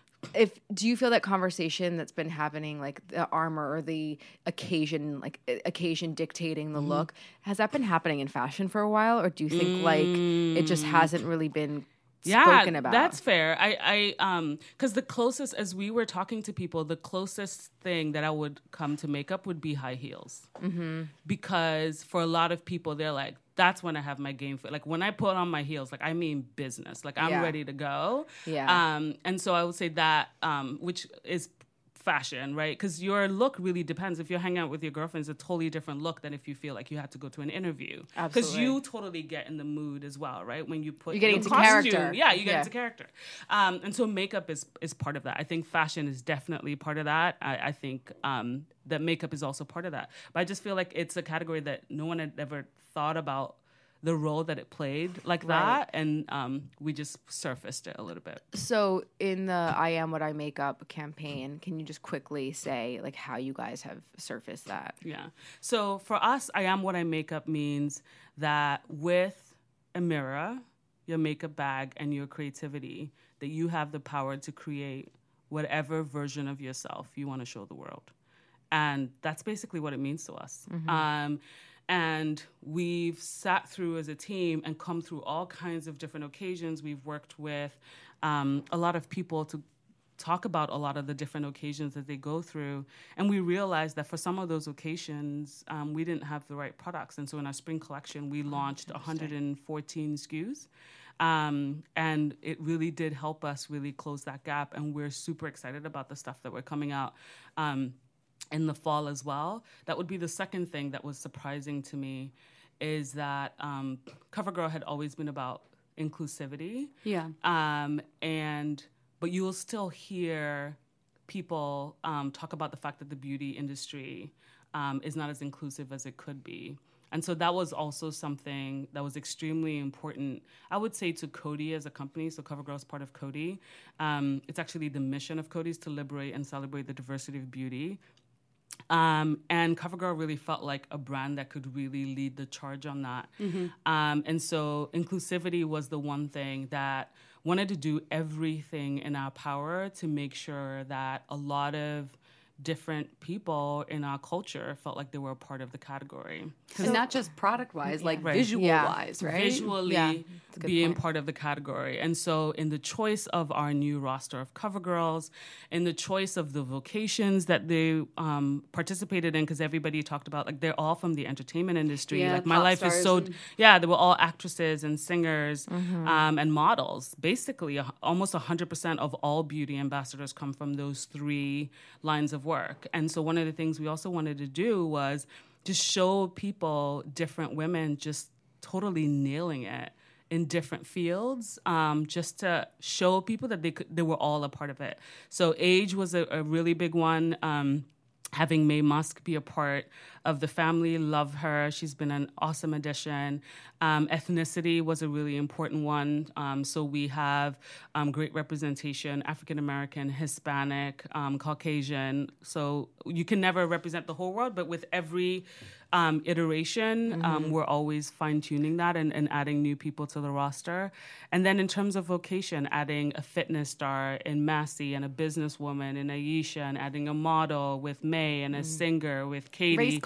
if do you feel that conversation that's been happening, like the armor or the occasion, like uh, occasion dictating the Mm-hmm. look, has that been happening in fashion for a while, or do you think like it just hasn't really been spoken about? That's fair. I, I, um, because the closest, as we were talking to people, the closest thing that I would come to makeup would be high heels. Mm-hmm. Because for a lot of people, they're like, that's when I have my game fit. Like when I put on my heels, like I mean business. Like I'm Yeah. ready to go. Yeah. Um, and so I would say that, um, which is fashion, right? Because your look really depends. If you're hanging out with your girlfriends, it's a totally different look than if you feel like you had to go to an interview. Because Absolutely. you totally get in the mood as well, right? When you put You're getting your into costume, character. yeah, you get Yeah. into character. Um, and so makeup is is part of that. I think fashion is definitely part of that. I, I think um, that makeup is also part of that. But I just feel like it's a category that no one had ever thought about the role that it played like Right. that, and um, we just surfaced it a little bit. So in the I Am What I Make Up campaign, can you just quickly say like how you guys have surfaced that? Yeah. So for us, I Am What I Make Up means that with a mirror, your makeup bag, and your creativity, that you have the power to create whatever version of yourself you want to show the world. And that's basically what it means to us. Mm-hmm. Um, and we've sat through as a team and come through all kinds of different occasions. We've worked with um, a lot of people to talk about a lot of the different occasions that they go through. And we realized that for some of those occasions, um, we didn't have the right products. And so in our spring collection, we launched one hundred fourteen S K Us. Um, and it really did help us really close that gap. And we're super excited about the stuff that we're coming out um, in the fall as well. That would be the second thing that was surprising to me, is that um, CoverGirl had always been about inclusivity. Yeah. Um, and but you will still hear people um, talk about the fact that the beauty industry um, is not as inclusive as it could be. And so that was also something that was extremely important, I would say, to Coty as a company. So CoverGirl is part of Coty. Um, it's actually the mission of Coty is to liberate and celebrate the diversity of beauty. Um, and CoverGirl really felt like a brand that could really lead the charge on that. Mm-hmm. Um, and so inclusivity was the one thing that wanted to do everything in our power to make sure that a lot of different people in our culture felt like they were a part of the category. And not just product-wise, like Right. visual-wise, right? Visually Yeah, that's a good being point. part of the category. And so in the choice of our new roster of CoverGirls, in the choice of the vocations that they um, participated in, because everybody talked about, like, they're all from the entertainment industry. Yeah, like, my pop life is stars so, and- yeah, they were all actresses and singers Mm-hmm. um, and models. Basically, a, almost one hundred percent of all beauty ambassadors come from those three lines of work. And so one of the things we also wanted to do was just show people different women just totally nailing it in different fields, um, just to show people that they could, they were all a part of it. So age was a, a really big one. Um, having Mae Musk be a part of the family, love her. She's been an awesome addition. Um, ethnicity was a really important one. Um, so we have um, great representation, African-American, Hispanic, um, Caucasian. So you can never represent the whole world, but with every um, iteration, Mm-hmm. um, we're always fine-tuning that and, and adding new people to the roster. And then in terms of vocation, adding a fitness star in Massey and a businesswoman in Aisha, and adding a model with May and a singer with Katie. Race car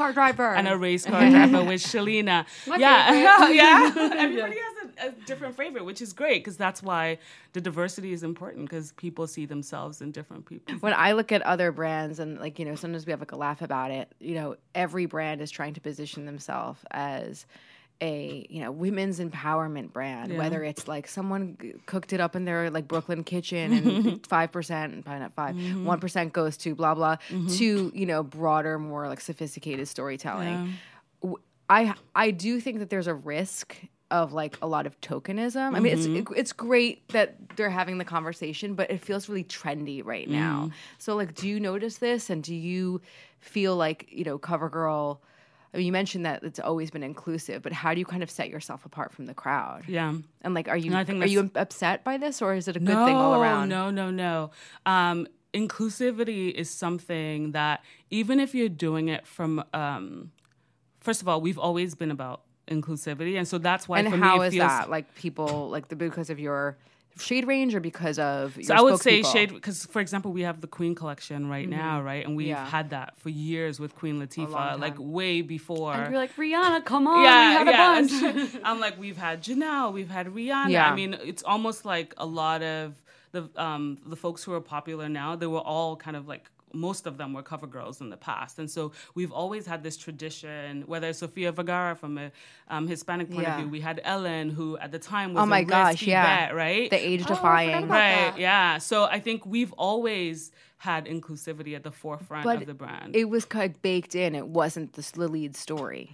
car driver. And a race car driver with Shalina. My yeah, yeah. Everybody has a, a different favorite, which is great because that's why the diversity is important because people see themselves in different people. When I look at other brands and like, you know, sometimes we have like a laugh about it, you know, every brand is trying to position themselves as a, you know, women's empowerment brand, Yeah. whether it's like someone g- cooked it up in their like Brooklyn kitchen and five percent, probably not five, Mm-hmm. one percent goes to blah, blah, to, you know, broader, more like sophisticated storytelling. W- I, I do think that there's a risk of like a lot of tokenism. I mean, it's it, it's great that they're having the conversation, but it feels really trendy right now. So like, do you notice this? And do you feel like, you know, CoverGirl, I mean, you mentioned that it's always been inclusive, but how do you kind of set yourself apart from the crowd? Yeah. And like, are you No, I think are you that's- upset by this, or is it a good thing all around? No, no, no. Um, inclusivity is something that even if you're doing it from, um, first of all, we've always been about inclusivity, and so that's why. And for how me, it is feels, that? Like people, like the because of your shade range, or because of your So I would say spokespeople? shade because, for example, we have the Queen collection right now, right, and we've Yeah. had that for years with Queen Latifah, long like time. way before. And you're like, Rihanna, come on. yeah, we had yeah. a bunch. I'm like, we've had Janelle, we've had Rihanna. Yeah. I mean, it's almost like a lot of the um, the folks who are popular now. They were all kind of like. Most of them were cover girls in the past. And so we've always had this tradition, whether it's Sofia Vergara from a um, Hispanic point Yeah. of view. We had Ellen, who at the time was Oh my a gosh, risky yeah. bet, right? The age defying. about Right, that. yeah. So I think we've always had inclusivity at the forefront But of the brand. it was kind of baked in. It wasn't the, the lead story.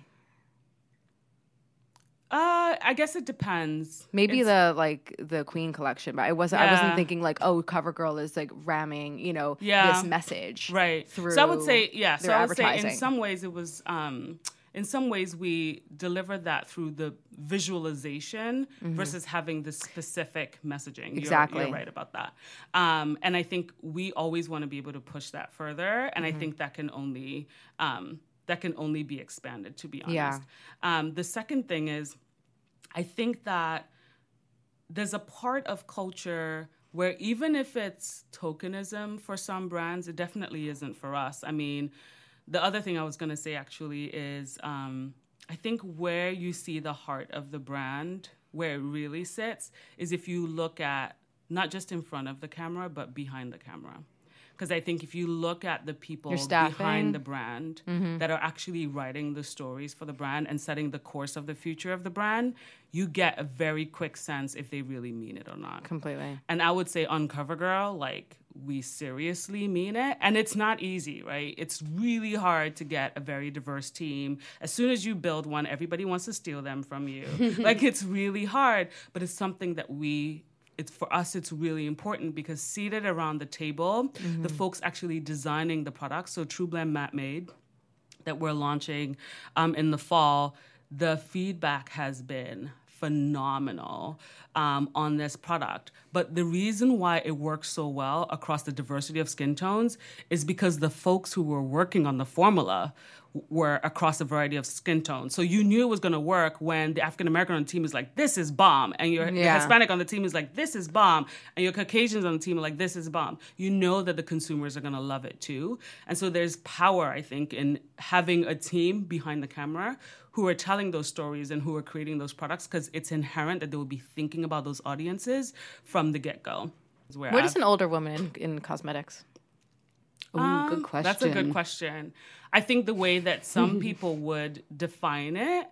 uh, I guess it depends. Maybe It's- the like the Queen collection, but I wasn't. I wasn't Yeah. thinking like, oh, CoverGirl is like ramming, you know, Yeah. this message, Right. Through so I would say, yeah. So their I would say advertising. in some ways it was, um, in some ways we delivered that through the visualization versus having the specific messaging. You're- Exactly. You're, right about that. Um, and I think we always want to be able to push that further. And I think that can only, um, that can only be expanded, to be honest. Yeah. Um, the second thing is, I think that there's a part of culture where even if it's tokenism for some brands, it definitely isn't for us. I mean, the other thing I was going to say actually is um, I think where you see the heart of the brand, where it really sits, is if you look at not just in front of the camera, but behind the camera. Because I think if you look at the people Your staffing. behind the brand that are actually writing the stories for the brand and setting the course of the future of the brand, you get a very quick sense if they really mean it or not. completely. And I would say on CoverGirl, like, we seriously mean it. And it's not easy, right? It's really hard to get a very diverse team. As soon as you build one, everybody wants to steal them from you. Like, it's really hard, but it's something that we... It's for us, it's really important because seated around the table, the folks actually designing the products, so True Blend Matte Made that we're launching um, in the fall, the feedback has been phenomenal um, on this product. But the reason why it works so well across the diversity of skin tones is because the folks who were working on the formula were across a variety of skin tones. So you knew it was going to work when the African American on the team is like, this is bomb. And your the Yeah. Hispanic on the team is like, this is bomb. And your Caucasians on the team are like, this is bomb. You know that the consumers are going to love it too. And so there's power, I think, in having a team behind the camera who are telling those stories and who are creating those products because it's inherent that they will be thinking about those audiences from the get-go. What is an older woman in, in cosmetics? Ooh, Um, good question. That's a good question. I think the way that some people would define it,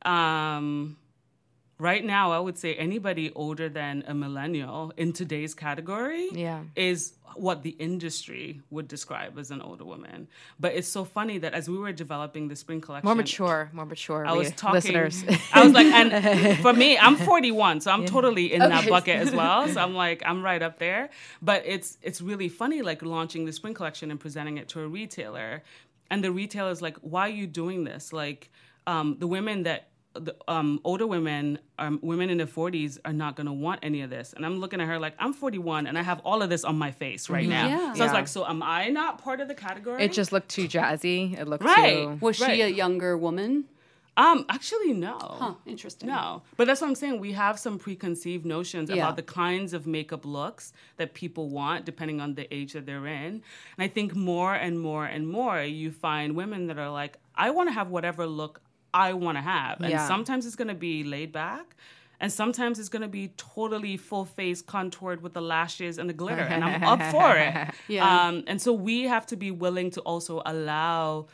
um, right now, I would say anybody older than a millennial in today's category Yeah. is what the industry would describe as an older woman. But it's so funny that as we were developing the spring collection... More mature, more mature. I was re- talking. listeners. I was like, and for me, I'm forty-one, so I'm totally in that Okay. bucket as well. So I'm like, I'm right up there. But it's it's really funny, like launching the spring collection and presenting it to a retailer, and the retailer's like, "Why are you doing this?" Like, um, the women that. The, um, older women, um, women in their forties, are not going to want any of this. And I'm looking at her like, I'm forty-one and I have all of this on my face right now. Yeah. So I was Yeah. like, so am I not part of the category? It just looked too jazzy. It looked Right. too... Was she Right. a younger woman? Um, actually, no. Huh, interesting. No. But that's what I'm saying. We have some preconceived notions Yeah. about the kinds of makeup looks that people want depending on the age that they're in. And I think more and more and more you find women that are like, I want to have whatever look I want to have. And Yeah. sometimes it's going to be laid back. And sometimes it's going to be totally full face, contoured with the lashes and the glitter. And I'm up for it. Yeah. Um, and so we have to be willing to also allow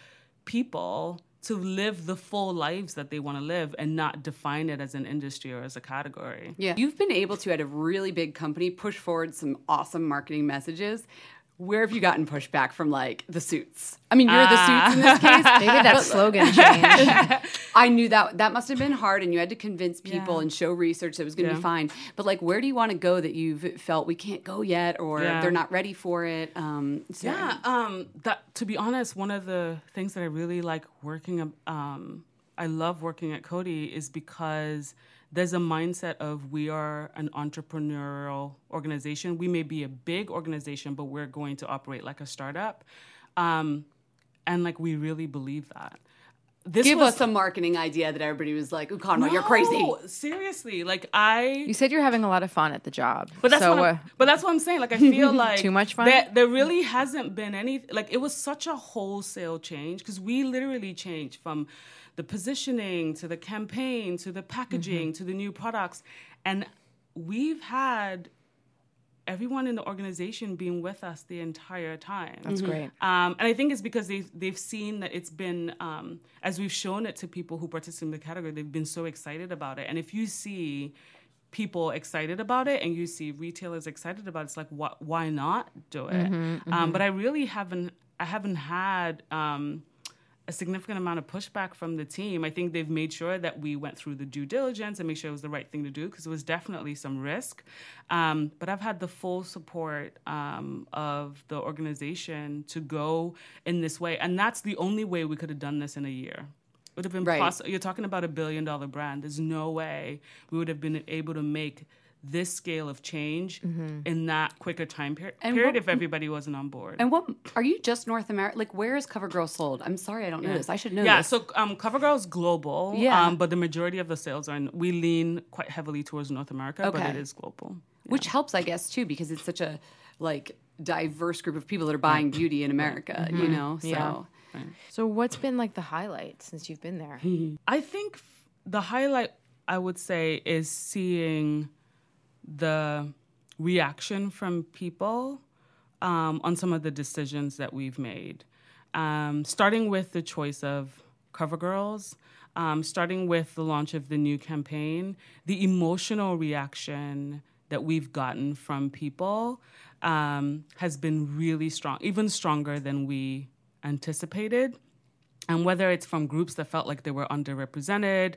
people to live the full lives that they want to live and not define it as an industry or as a category. Yeah. You've been able to, at a really big company, push forward some awesome marketing messages. Where have you gotten pushback from, like, the suits? I mean, you're the suits in this case. Maybe that slogan change. I knew that that must have been hard, and you had to convince people Yeah. and show research that it was going to Yeah. be fine. But, like, where do you want to go that you've felt we can't go yet, or Yeah. they're not ready for it? Um, so- Yeah, um, that to be honest, one of the things that I really like working, um, I love working at Coty is because there's a mindset of we are an entrepreneurial organization. We may be a big organization, but we're going to operate like a startup, um, and like we really believe that. This Give was, us a marketing idea that everybody was like, "Ooh, Conway, you're crazy." No, seriously, like I. You said you're having a lot of fun at the job. But that's so, what I'm, uh, but that's what I'm saying. Like I feel like Too much fun? There, there really hasn't been any. Like it was such a wholesale change because we literally changed from the positioning to the campaign to the packaging to the new products, and we've had everyone in the organization being with us the entire time. That's great. Um, and I think it's because they've, they've seen that it's been, um, as we've shown it to people who participate in the category, they've been so excited about it. And if you see people excited about it and you see retailers excited about it, it's like, wh- why not do it? Mm-hmm, mm-hmm. Um, but I really haven't, I haven't had um, a significant amount of pushback from the team. I think they've made sure that we went through the due diligence and make sure it was the right thing to do because it was definitely some risk. Um, but I've had the full support um, of the organization to go in this way. And that's the only way we could have done this in a year. It would have been Right. possible. You're talking about a billion dollar brand. There's no way we would have been able to make this scale of change in that quicker time per- And period what- if everybody wasn't on board. And what are you just North America? Like, where is CoverGirl sold? I'm sorry, I don't know this. I should know yeah, this. so um, CoverGirl's global, Yeah. um, but the majority of the sales are in, we lean quite heavily towards North America, but Okay. it is global. Which helps, I guess, too, because it's such a like diverse group of people that are buying beauty in America. You know, so Yeah. So what's been like the highlight since you've been there? I think f- the highlight, I would say, is seeing the reaction from people um, on some of the decisions that we've made. Um, starting with the choice of CoverGirls, um, starting with the launch of the new campaign, the emotional reaction that we've gotten from people um, has been really strong, even stronger than we anticipated. And whether it's from groups that felt like they were underrepresented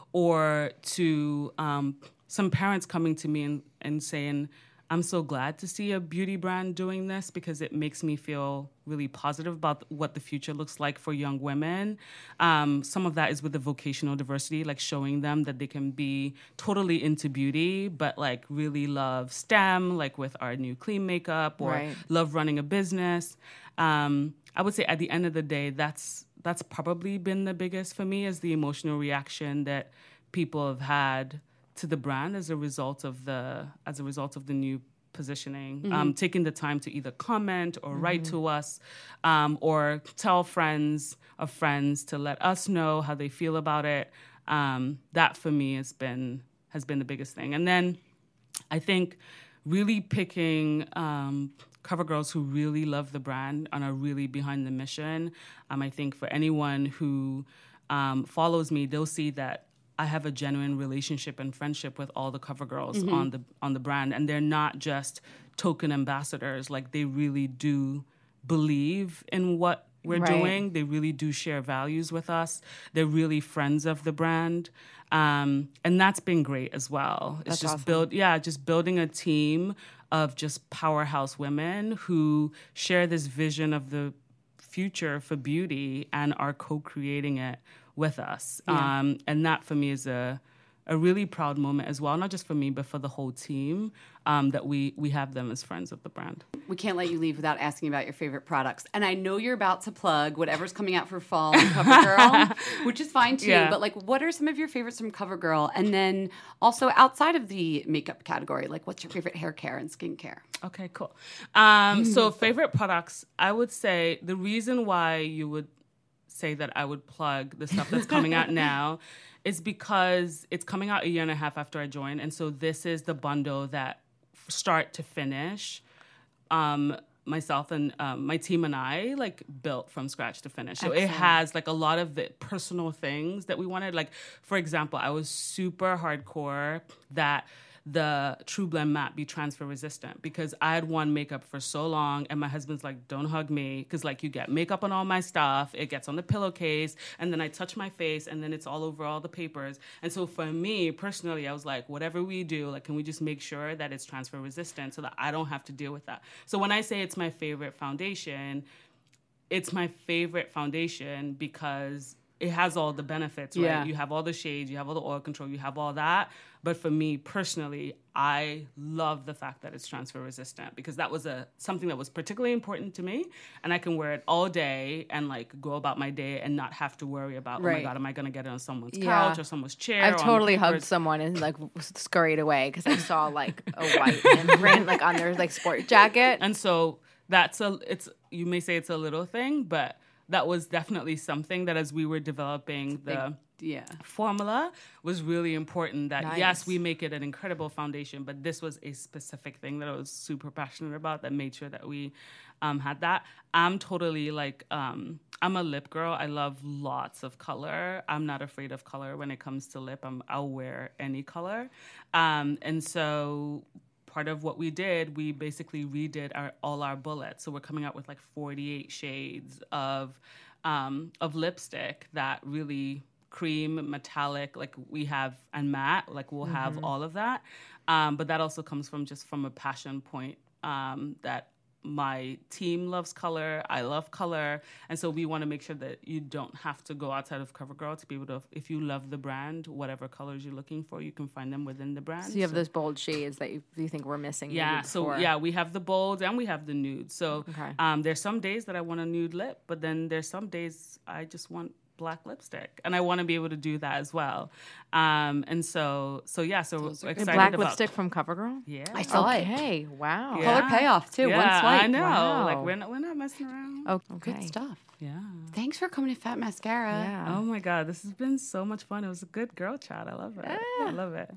or to um, some parents coming to me and, and saying, I'm so glad to see a beauty brand doing this because it makes me feel really positive about what the future looks like for young women. Um, some of that is with the vocational diversity, like showing them that they can be totally into beauty, but like really love STEM, like with our new clean makeup, or Right. love running a business. Um, I would say at the end of the day, that's that's probably been the biggest for me, is the emotional reaction that people have had to the brand as a result of the as a result of the new positioning. Mm-hmm. Um, taking the time to either comment or write to us, um, or tell friends of friends to let us know how they feel about it. Um, that for me has been has been the biggest thing. And then I think really picking um, CoverGirls who really love the brand and are really behind the mission. Um, I think for anyone who um, follows me, they'll see that I have a genuine relationship and friendship with all the CoverGirls Mm-hmm. on the on the brand, and they're not just token ambassadors. Like they really do believe in what we're Right. doing. They really do share values with us. They're really friends of the brand, um, and that's been great as well. It's That's just awesome. build, yeah, just building a team of just powerhouse women who share this vision of the future for beauty and are co-creating it with us. Um, and that for me is a, a really proud moment as well, not just for me, but for the whole team, um, that we we have them as friends of the brand. We can't let you leave without asking about your favorite products. And I know you're about to plug whatever's coming out for fall on CoverGirl, which is fine too. Yeah. But like, what are some of your favorites from CoverGirl? And then also outside of the makeup category, like what's your favorite hair care and skincare? Okay, cool. Um, so favorite products, I would say the reason why you would say that I would plug the stuff that's coming out now is because it's coming out a year and a half after I joined. And so this is the bundle that start to finish, um, myself and um, my team and I like built from scratch to finish. So Excellent. it has like a lot of the personal things that we wanted. Like, for example, I was super hardcore that the True Blend matte be transfer resistant because I had worn makeup for so long and my husband's like, don't hug me because like you get makeup on all my stuff, it gets on the pillowcase and then I touch my face and then it's all over all the papers. And so for me personally, I was like, whatever we do, like can we just make sure that it's transfer resistant so that I don't have to deal with that. So when I say it's my favorite foundation, it's my favorite foundation because it has all the benefits, right? Yeah. You have all the shades, you have all the oil control, you have all that. But for me personally, I love the fact that it's transfer resistant because that was a something that was particularly important to me. And I can wear it all day and like go about my day and not have to worry about, Right. oh my God, am I going to get it on someone's Yeah. couch or someone's chair? I've or on totally papers? hugged someone and like scurried away because I saw like a white imprint like on their like sport jacket. And so that's a, it's, you may say it's a little thing, but that was definitely something that as we were developing the Yeah. formula was really important that Nice. yes, we make it an incredible foundation, but this was a specific thing that I was super passionate about that made sure that we um, had that. I'm totally like, um, I'm a lip girl. I love lots of color. I'm not afraid of color when it comes to lip. I'm, I'll wear any color. Um, and so part of what we did, we basically redid our, all our bullets. So we're coming out with like forty-eight shades of um, of lipstick that really cream, metallic, like we have, and matte, like we'll have Mm-hmm. all of that. Um, but that also comes from just from a passion point um, that my team loves color, I love color, and so we want to make sure that you don't have to go outside of CoverGirl to be able to, if you love the brand, whatever colors you're looking for, you can find them within the brand. So you have those bold shades that you, you think we're missing. Yeah, maybe so before. yeah, we have the bold and we have the nude. So Okay. um, there's some days that I want a nude lip, but then there's some days I just want black lipstick, and I want to be able to do that as well. Um, and so, so yeah, so we're And excited black about lipstick from CoverGirl. Yeah, I saw it. Okay, wow. Yeah. Color payoff too. Yeah, One swipe. I know. Wow. Like we're not we're not messing around. Oh, okay. Good stuff. Yeah. Thanks for coming to Fat Mascara. Yeah. Oh my God, this has been so much fun. It was a good girl chat. I love it. I love it.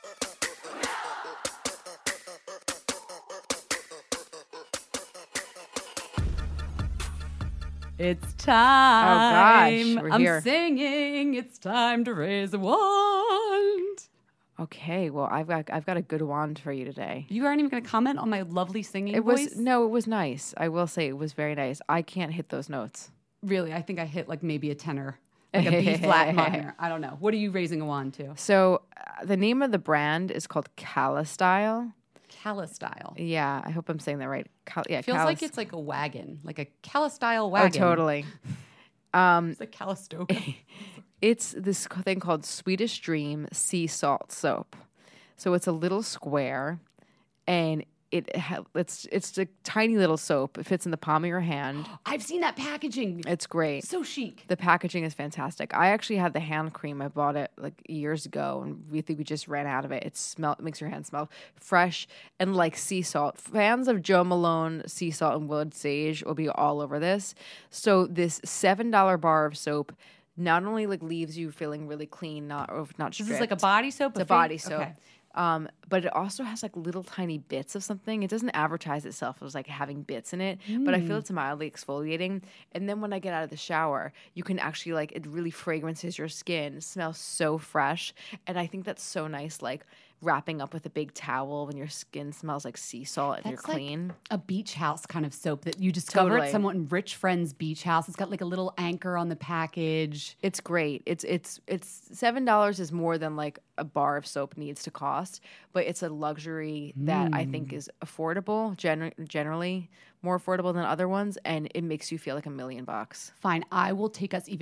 It's time. gosh, we're I'm here. singing. It's time to raise a wand. Okay, well, I've got I've got a good wand for you today. You aren't even going to comment on my lovely singing It was voice? no, it was nice. I will say it was very nice. I can't hit those notes. Really, I think I hit like maybe a tenor, like a B flat minor. I don't know. What are you raising a wand to? So uh, the name of the brand is called Calistyle. Calistyle. Yeah, I hope I'm saying that right. Cal- yeah, Feels Calis- like it's like a wagon, like a Calistyle oh, wagon. totally. Um, It's like Calistoga. It's this co- thing called Swedish Dream Sea Salt Soap. So it's a little square, and it ha- it's it's a tiny little soap. It fits in the palm of your hand. I've seen that packaging. It's great. So chic. The packaging is fantastic. I actually had the hand cream. I bought it like years ago, and we think we just ran out of it. It smell it makes your hand smell fresh and like sea salt. Fans of Joe Malone sea salt and wood sage will be all over this. So this seven dollar bar of soap not only like leaves you feeling really clean, not or not This stripped. is like a body soap? It's a face- body soap. Okay. Um, but it also has like little tiny bits of something. It doesn't advertise itself as like having bits in it, but I feel it's mildly exfoliating. And then when I get out of the shower, you can actually like, it really fragrances your skin. It smells so fresh. And I think that's so nice, like wrapping up with a big towel when your skin smells like sea salt and you're That's like clean. a beach house kind of soap that you discover Totally. at someone rich friend's beach house. It's got like a little anchor on the package. It's great. It's it's it's seven dollars is more than like a bar of soap needs to cost, but it's a luxury that I think is affordable, gen- generally more affordable than other ones, and it makes you feel like a million bucks. Fine, I will take us even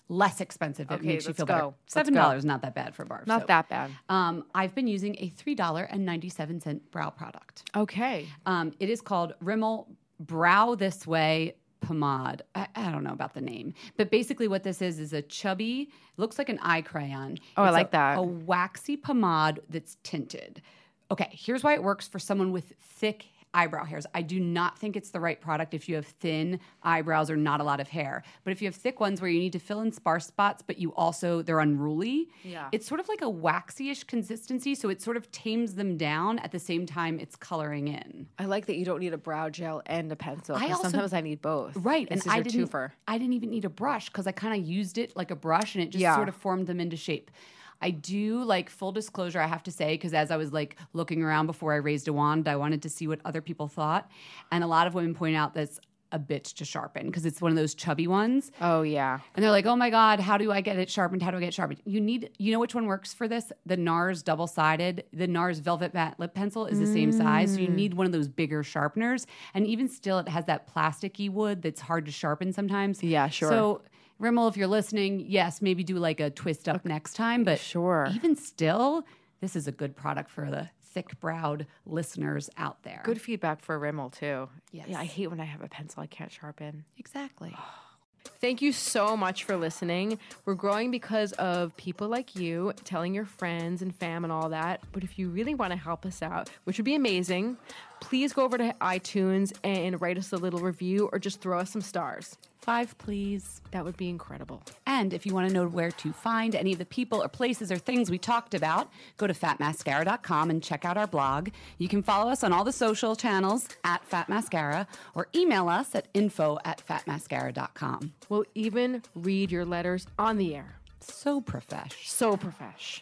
less expensive. It Okay, makes you let's feel go. better. Let's seven dollars go. is not that bad for bar Not soap. that bad. Um, I've been using a three dollars and ninety-seven cents brow product. Okay. Um, it is called Rimmel Brow This Way pomade. I, I don't know about the name, but basically what this is is a chubby, looks like an eye crayon. Oh, I It's like a, that. A waxy pomade that's tinted. Okay, here's why it works for someone with thick eyebrow hairs. I do not think it's the right product if you have thin eyebrows or not a lot of hair. But if you have thick ones where you need to fill in sparse spots, but you also, they're unruly, Yeah. it's sort of like a waxy-ish consistency, so it sort of tames them down at the same time it's coloring in. I like that you don't need a brow gel and a pencil. I 'cause also- sometimes I need both. Right, This and is I your didn't. twofer. I didn't even need a brush because I kind of used it like a brush, and it just Yeah. sort of formed them into shape. I do like full disclosure. I have to say because as I was like looking around before I raised a wand, I wanted to see what other people thought, and a lot of women point out that's a bitch to sharpen because it's one of those chubby ones. Oh yeah. And they're like, oh my God, how do I get it sharpened? How do I get it sharpened? You need, you know which one works for this? The NARS double-sided, the NARS Velvet Matte Lip Pencil is the same size. So you need one of those bigger sharpeners. And even still, it has that plasticky wood that's hard to sharpen sometimes. Yeah, sure. So Rimmel, if you're listening, yes, maybe do like a twist up next time. But Sure. even still, this is a good product for the thick-browed listeners out there. Good feedback for Rimmel too. Yes. Yeah, I hate when I have a pencil I can't sharpen. Exactly. Thank you so much for listening. We're growing because of people like you telling your friends and fam and all that. But if you really want to help us out, which would be amazing, please go over to iTunes and write us a little review or just throw us some stars. Five, please. That would be incredible. And if you want to know where to find any of the people or places or things we talked about, go to fat mascara dot com and check out our blog. You can follow us on all the social channels at Fat Mascara or email us at info at fat mascara dot com. We'll even read your letters on the air. So profesh. So profesh.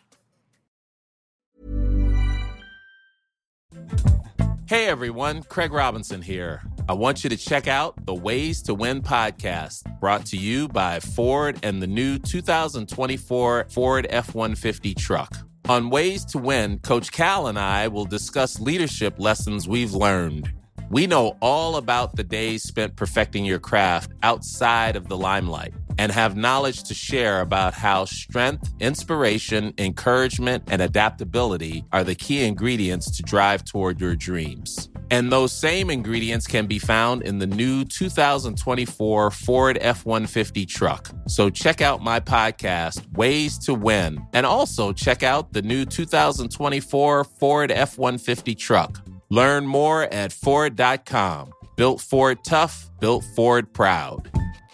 Hey everyone, Craig Robinson here. I want you to check out the Ways to Win podcast, brought to you by Ford and the new two thousand twenty-four Ford F one fifty truck. On Ways to Win, Coach Cal and I will discuss leadership lessons we've learned. We know all about the days spent perfecting your craft outside of the limelight and have knowledge to share about how strength, inspiration, encouragement, and adaptability are the key ingredients to drive toward your dreams. And those same ingredients can be found in the new two thousand twenty-four Ford F one fifty truck. So check out my podcast, Ways to Win, and also check out the new two thousand twenty-four Ford F one fifty truck. Learn more at Ford dot com. Built Ford tough, built Ford proud.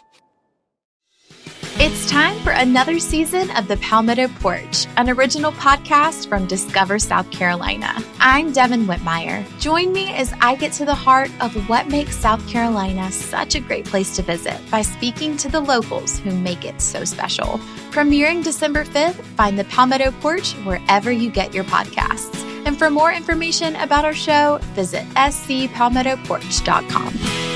It's time for another season of the Palmetto Porch, an original podcast from Discover South Carolina. I'm Devin Whitmire. Join me as I get to the heart of what makes South Carolina such a great place to visit by speaking to the locals who make it so special. Premiering December fifth, find the Palmetto Porch wherever you get your podcasts. And for more information about our show, visit s c palmetto porch dot com.